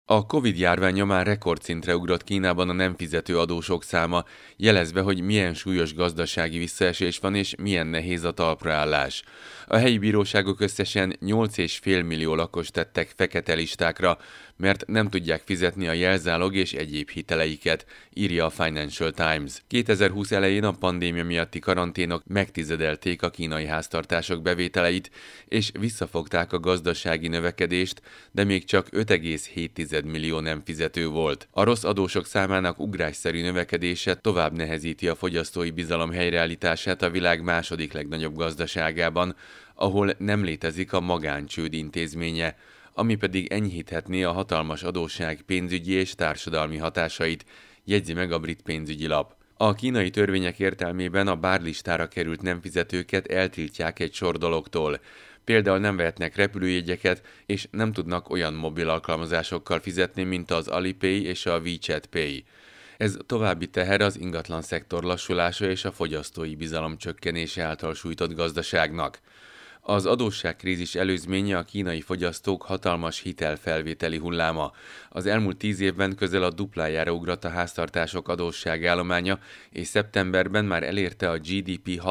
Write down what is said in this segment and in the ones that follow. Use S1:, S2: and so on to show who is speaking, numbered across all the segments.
S1: A Covid-járvány nyomán rekordszintre ugrott Kínában a nem fizető adósok száma, jelezve, hogy milyen súlyos gazdasági visszaesés van és milyen nehéz a talpraállás. A helyi bíróságok összesen 8,5 millió lakost tettek fekete listákra, mert nem tudják fizetni a jelzálog és egyéb hiteleiket, írja a Financial Times. 2020 elején a pandémia miatti karanténok megtizedelték a kínai háztartások bevételeit, és visszafogták a gazdasági növekedést, de még csak 5,7 millió nem fizető volt. A rossz adósok számának ugrásszerű növekedése tovább nehezíti a fogyasztói bizalom helyreállítását a világ második legnagyobb gazdaságában, ahol nem létezik a magáncsőd intézménye, ami pedig enyhíthetné a hatalmas adósság pénzügyi és társadalmi hatásait, jegyzi meg a brit pénzügyi lap. A kínai törvények értelmében a bárlistára került nem fizetőket eltiltják egy sor dologtól. Például nem vehetnek repülőjegyeket, és nem tudnak olyan mobil alkalmazásokkal fizetni, mint az Alipay és a WeChat Pay. Ez további teher az ingatlan szektor lassulása és a fogyasztói bizalom csökkenése által sújtott gazdaságnak. Az adósságkrízis előzménye a kínai fogyasztók hatalmas hitelfelvételi hulláma. Az elmúlt 10 évben közel a duplájára ugrott a háztartások adósságállománya, és szeptemberben már elérte a GDP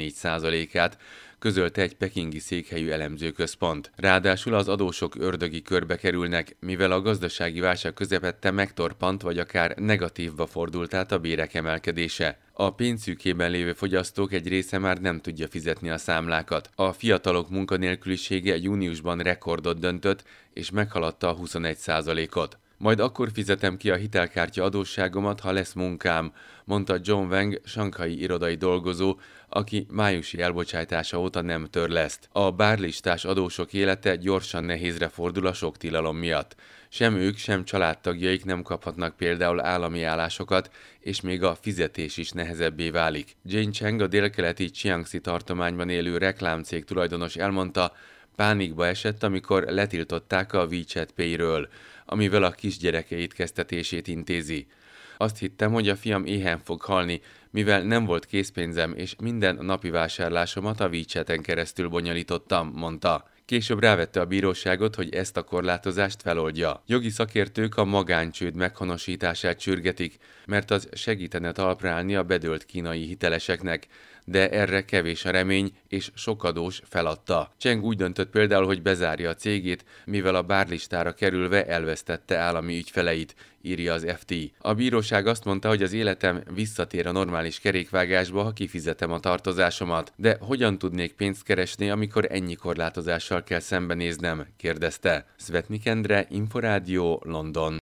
S1: 64%-át, közölte egy pekingi székhelyű elemzőközpont. Ráadásul az adósok ördögi körbe kerülnek, mivel a gazdasági válság közepette megtorpant vagy akár negatívba fordult át a bérek emelkedése. A pénzszűkében lévő fogyasztók egy része már nem tudja fizetni a számlákat. A fiatalok munkanélkülisége júniusban rekordot döntött, és meghaladta a 21%-ot. Majd akkor fizetem ki a hitelkártya adósságomat, ha lesz munkám, mondta John Wang, sanghai irodai dolgozó, aki májusi elbocsátása óta nem törleszt. A bárlistás adósok élete gyorsan nehézre fordul a sok tilalom miatt. Sem ők, sem családtagjaik nem kaphatnak például állami állásokat, és még a fizetés is nehezebbé válik. Jane Cheng, a délkeleti Jiangxi tartományban élő reklámcég tulajdonos elmondta, pánikba esett, amikor letiltották a WeChat Pay-ről, amivel a kisgyerekeit kezdetését intézi. Azt hittem, hogy a fiam éhen fog halni, mivel nem volt készpénzem, és minden napi vásárlásomat a WeChat-en keresztül bonyolítottam, mondta. Később rávette a bíróságot, hogy ezt a korlátozást feloldja. Jogi szakértők a magáncsőd meghonosítását sürgetik, mert az segítene talpra állni a bedőlt kínai hiteleseknek, de erre kevés a remény, és sok adós feladta. Cheng úgy döntött például, hogy bezárja a cégét, mivel a bárlistára kerülve elvesztette állami ügyfeleit, írja az FT. A bíróság azt mondta, hogy az életem visszatér a normális kerékvágásba, ha kifizetem a tartozásomat. De hogyan tudnék pénzt keresni, amikor ennyi korlátozással kell szembenéznem? Kérdezte. Szvetnik Endre, Inforádió, London.